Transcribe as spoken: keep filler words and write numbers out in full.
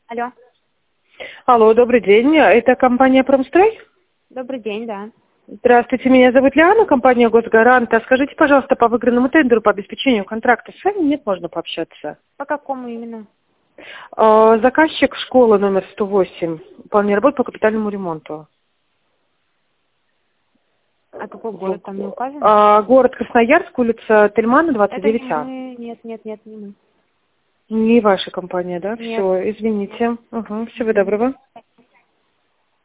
Алло. Алло, добрый день. Это компания «Промстрой»? Добрый день, да. Здравствуйте, меня зовут Лиана, компания «Госгарант». А скажите, пожалуйста, по выигранному тендеру по обеспечению контракта с вами нет, можно пообщаться? По какому именно? Э, Заказчик школа номер сто восемь. Выполнение работ по капитальному ремонту. А какой город там не указан? А, город Красноярск, улица Тельмана, двадцать Это не девять А. мы. Нет, нет, нет, не мы. Не ваша компания, да? Нет. Все, извините. Угу, всего доброго.